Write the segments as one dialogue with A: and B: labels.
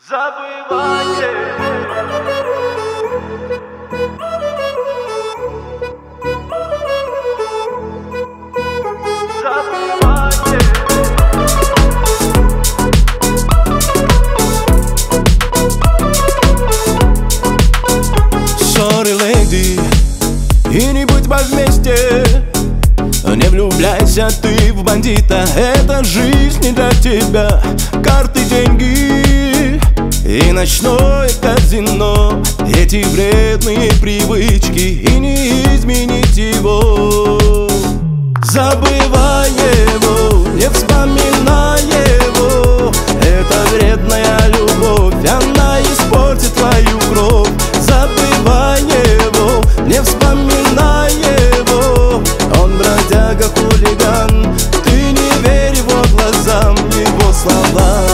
A: Забывание.
B: Sorry, lady, и не будь во вместе. Не влюбляйся ты в бандита, эта жизнь не для тебя. Карты, деньги и ночное казино, эти вредные привычки, и не изменить его. Забывай его, не вспоминай его, это вредная любовь, она испортит твою кровь. Забывай его, не вспоминай его, он бродяга, хулиган, ты не верь его глазам, его словам.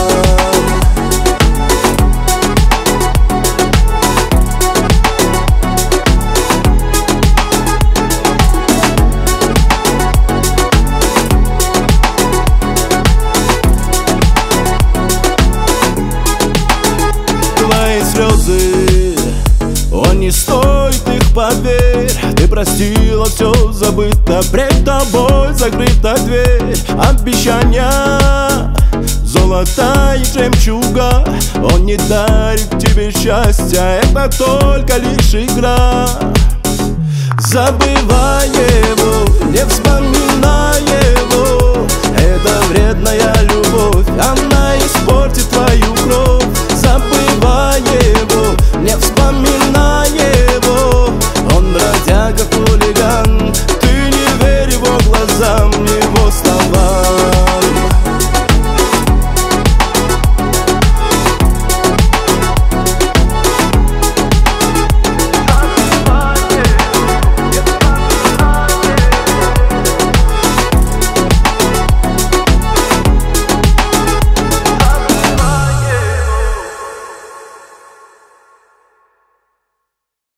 B: Твои слезы, он не стоит их, поверь. Ты простила, все забыто, пред тобой закрыта дверь. Обещания, золото и жемчуга, он не дарит тебе счастья, это только лишь игра. Забывай его, не вспоминай его, это вредная любовь, она